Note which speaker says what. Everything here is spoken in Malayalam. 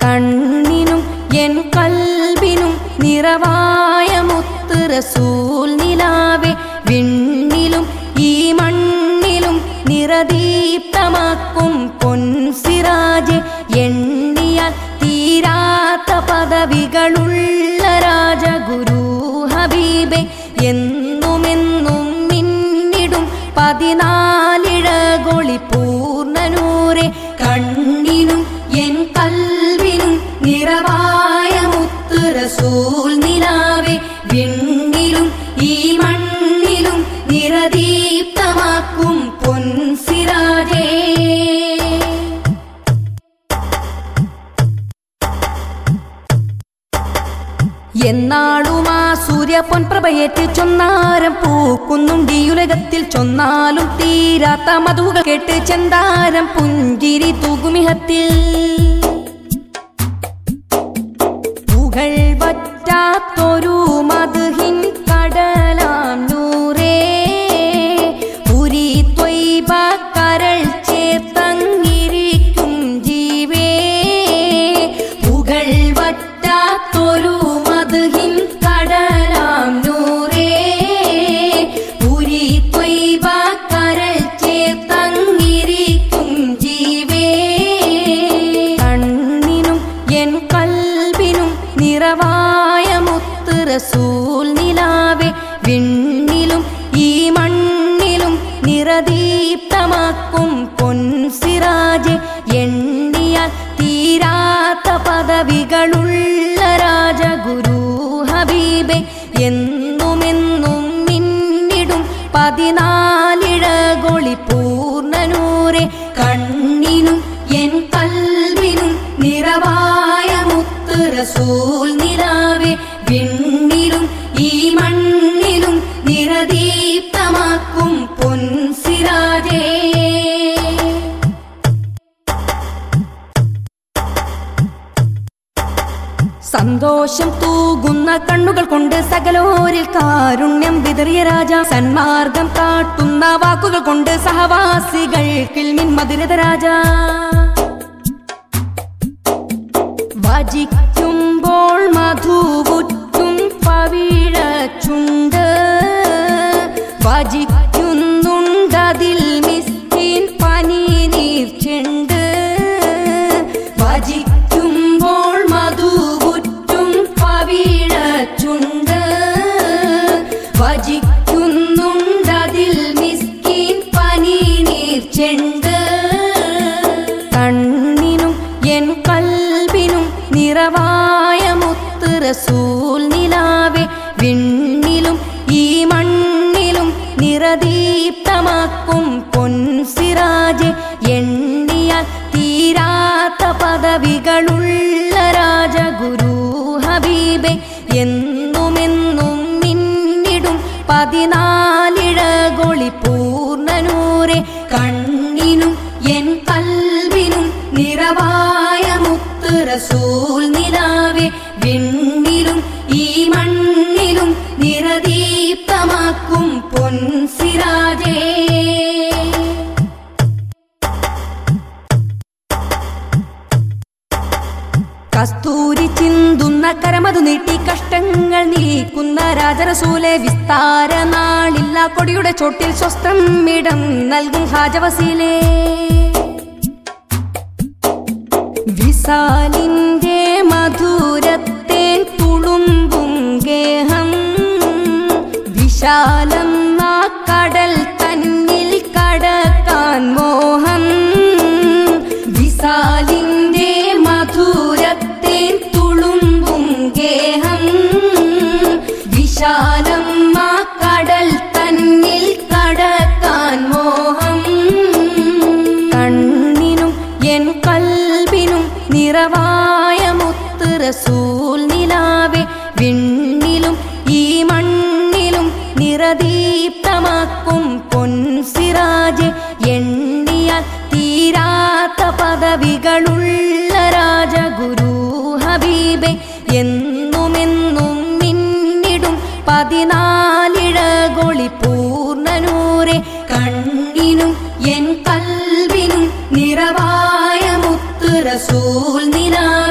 Speaker 1: കണ്ണിനും എൻ കൽബിനും നിറവായ മുത്ത് റസൂൽ നിലാവേ വിണ്ണിലും ഈ മണ്ണിലും നിറദീപ്തമാക്കും പൊൻസിറാജെ എണ്ണിയാൽ തീരാത്ത പദവികളുള്ള രാജഗുരു ഹബീബെ എന്നുമെന്നും മിന്നിടും 14 പൂർണ്ണനൂറെ കണ്ണിനും എൻ കൽബിനും നിറവായ മുത്ത് റസൂൽ നിലാവേ വിണ്ണിലും ഈ മണ്ണിലും നിറദീപ്തമാക്കും പൊൻസിറാജേ എന്നാളും ആ സൂര്യ പൊൻപ്രഭയേറ്റ് ചൊന്നാരം പൂക്കുന്നുണ്ടീ ഉലകത്തിൽ ചൊന്നാലും തീരാത്ത മധുകൾ കേട്ട് ചെന്താരം പുഞ്ചിരി തൂകുമിഹത്തിൽ പുകൾ വറ്റാത്തൊരു മദ്ഹിൻ കടലാം നൂറേ പുരി ത്വയ്ബ കരൾ ചേർത്തങ്ങിരിക്കും ജീവേ പുകൾ വറ്റാത്തൊരു കടലാം നൂറേ പുരി ത്വയ്ബ കരൾ ചേർത്തങ്ങിരിക്കും ജീവേ കണ്ണിനും എൻ കൽബിനും നിറവായ മുത്ത് റസൂൽ നിലാവേ വിണ്ണിലും ഈ മണ്ണിലും നിറദീപ്തമാക്കും പൊൻസിറാജെ എണ്ണിയാൽ തീരാത്ത പദവികളുള്ള രാജഗുരു ഹബീബെ എന്നുമെന്നും മിന്നിടും 14 പൂർണ്ണനൂറെ കണ്ണിനും എൻ കൽബിനും നിറവായ മുത്ത് റസൂൽ നിലാവേ വിണ്ണിലും ഈ മണ്ണിലും നിറദീപ്തമാക്കും പൊൻസിറാജേ സന്തോഷം തൂകുന്ന കണ്ണുകൾ കൊണ്ട് സകലോരിൽ കാരുണ്യം വിതറിയ രാജ സന്മാർഗം കാട്ടുന്ന വാക്കുകൾ കൊണ്ട് സഹവാസികൾക്കിൽ മധുരത രാജ വജിക്കുമ്പോൾ മധുവുറ്റും പവിഴച്ചുണ്ട് വജിക്കുന്നുണ്ടതിൽ മിസ്കിൻ പനിനീർ ചെണ്ട് വജിക്കുമ്പോൾ മധുവുറ്റും പവിഴച്ചുണ്ട് വജിക്കുന്നുണ്ടതിൽ മിസ്കിൻ പനിനീർ ചെണ്ട് കണ്ണിനും എൻ കൽബിനും നിറവായ മുത്ത് റസൂൽ നിലാവേ വിണ്ണിലും ഈ മണ്ണിലും നിറദീപ്തമാക്കും പൊൻസിറാജെ എണ്ണിയാൽ തീരാത്ത പദവികളുള്ള രാജഗുരു ഹബീബെ എന്നുമെന്നും മിന്നിടും 14 പൂർണ്ണനൂറെ കണ്ണിനും എൻ കൽബിനും നിറവായ മുത്ത് റസൂൽ നിലാവേ വിണ്ണിലും ഈ മണ്ണിലും നിറദീപ്തമാക്കും പൊൻസിറാജേ കസ്തൂരി ചിന്തുന്ന കരമതു നീട്ടി കഷ്ടങ്ങൾ നീക്കുന്ന രാജറസൂലെ വിസ്താര നാളില്ല കൊടിയുടെ ചോട്ടിൽ സ്വസ്ഥം ഇടം നൽകും ഹാജവസീലേ വിസാലിന്റെ മധുരത്തേൻ തുളുമ്പും ഗേഹം വിശാലം ആ കടൽ തന്നിൽ കടക്കാൻ മോഹം വിസാലിന്റെ മധുരത്തേൻ തുളുമ്പും ഗേഹം വിശാലം ആ കടൽ തന്നിൽ കടക്കാൻ മോഹം കണ്ണിനും എൻ കൽബിനും നിറവായ മുത്ത് റസൂൽ നിലാവേ വിണ്ണിലും ഈ മണ്ണിലും നിറദീപ്തമാക്കും പൊൻസിറാജെ എണ്ണിയാൽ തീരാത്ത പദവികളുള്ള രാജഗുരു ഹബീബെ എന്നുമെന്നും മിന്നിടും 14 പൂർണ്ണനൂറെ കണ്ണിനും എൻ കൽബിനും നിറവായ മുത്ത് റസൂൽ നിലാവേ